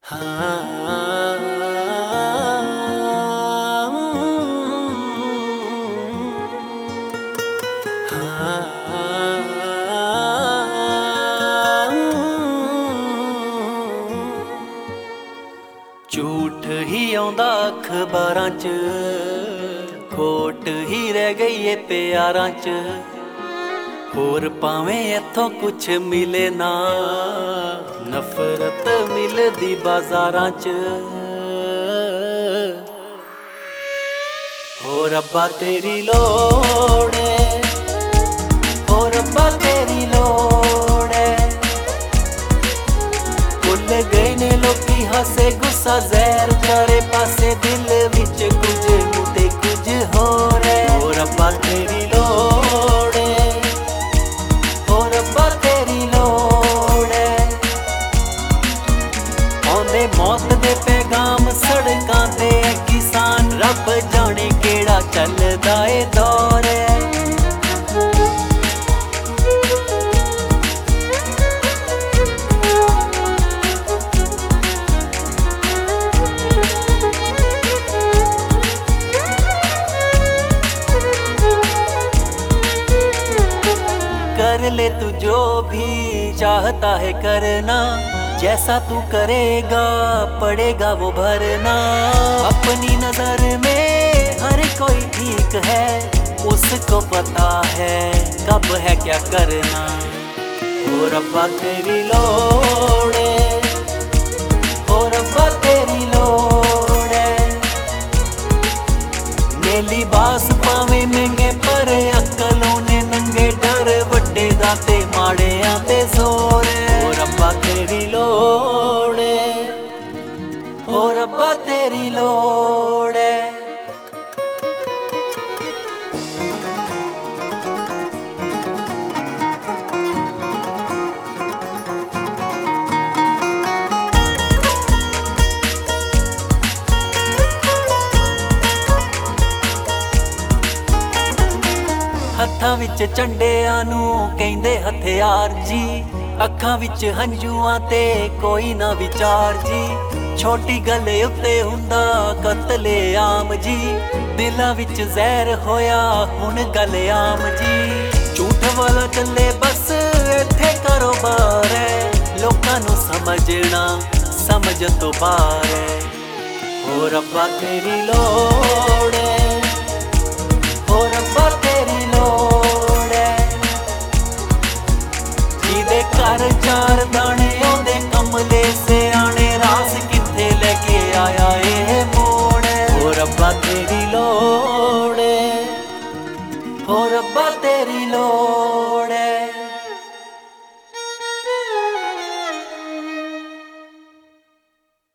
ਝੂਠ ਹੀ ਆਉਂਦਾ ਅਖਬਾਰਾਂ 'ਚ, ਖੋਟ ਹੀ ਰਹਿ ਗਈ ਏ ਪਿਆਰਾਂ 'ਚ। ਹੋਰ ਭਾਵੇਂ ਇੱਥੋਂ ਕੁਛ ਮਿਲੇ ਨਾ, ਨਫ਼ਰਤ ਮਿਲਦੀ ਬਾਜ਼ਾਰਾਂ 'ਚ। ਹੋ ਰੱਬਾ ਤੇਰੀ ਲੋੜ ਏ, ਹੋ ਰੱਬਾ ਤੇਰੀ ਲੋੜ ਏ। ਭੁੱਲ ਗਏ ਨੇ ਲੋਕੀ ਹਾਸੇ ਗੁੱਸਾ ਜ਼ਹਿਰ ਚਾਰੇ ਪਾਸੇ, ਦਿਲ ਵਿੱਚ ਕੁਝ ਨੂੰ ਤੇ ਕੁਝ ਹੋਰ ਏ। ਹੋ ਰੱਬਾ ਤੇਰੀ ਲੋੜ ਏ, ਹੋ ਰੱਬਾ ਤੇਰੀ ਲੋੜ ਏ। ਆਉਂਦੇ ਮੌਤ ਦੇ ਪੈਗਾਮ ਸੜਕਾਂ ਤੇ ਕਿਸਾਨ, ਰੱਬ ਜਾਣੇ ਕਿਹੜਾ ਚੱਲਦਾ ਏ ਦੌਰ ਏ। कर ले तू जो भी चाहता है करना, जैसा तू करेगा पड़ेगा वो भरना। अपनी नजर में हर कोई ठीक है, उसको पता है कब है क्या करना। हो रब्बा तेरी लोड़ है, हो रब्बा तेरी लोड़ है। ने लिबास पावे महंगे पर अक्लों ने नंगे, डर ਵੱਡੇ ਦਾ ਤੇ ਮਾੜਿਆਂ ਤੇ ਜ਼ੋਰ ਏ। ਹੋ ਰੱਬਾ ਤੇਰੀ ਲੋੜ ਏ, ਹੋ ਰੱਬਾ ਤੇਰੀ ਲੋੜ ਏ। ਹੱਥਾਂ ਵਿੱਚ ਝੰਡਿਆਂ ਨੂੰ ਕਹਿੰਦੇ ਹਥਿਆਰ ਜੀ, ਅੱਖਾਂ ਵਿੱਚ ਹੰਝੂਆਂ ਤੇ ਕੋਈ ਨਾ ਵਿਚਾਰ ਜੀ। ਛੋਟੀ ਗੱਲ ਉੱਤੇ ਹੁੰਦਾ ਕਤਲੇ ਆਮ ਜੀ, ਦਿਲਾਂ ਵਿੱਚ ਜ਼ਹਿਰ ਹੋਇਆ ਹੁਣ ਗੱਲ ਆਮ ਜੀ। ਝੂਠ ਵਾਲਾ ਚੱਲੇ ਬਸ ਇੱਥੇ ਕਾਰੋਬਾਰ ਹੈ, ਲੋਕਾਂ ਨੂੰ ਸਮਝਣਾ ਸਮਝ ਤੋਂ ਬਾਹਰ ਹੈ। ਹੋ ਰੱਬਾ ਤੇਰੀ ਲੋੜ ਹੈ, ਹੋ ਰੱਬਾ ਤੇਰੀ ਲੋੜ ਏ। ਜਿਹਦੇ ਘਰ ਚਾਰ ਦਾਣੇ ਆਉਂਦੇ ਕਮਲੇ ਸਿਆਣੇ, ਰਾਸ ਕਿੱਥੇ ਲੈ ਕੇ ਆਇਆ ਇਹ ਮੋੜ ਏ। ਹੋ ਰੱਬਾ ਤੇਰੀ ਲੋੜ ਏ, ਹੋ ਰੱਬਾ ਤੇਰੀ ਲੋੜ।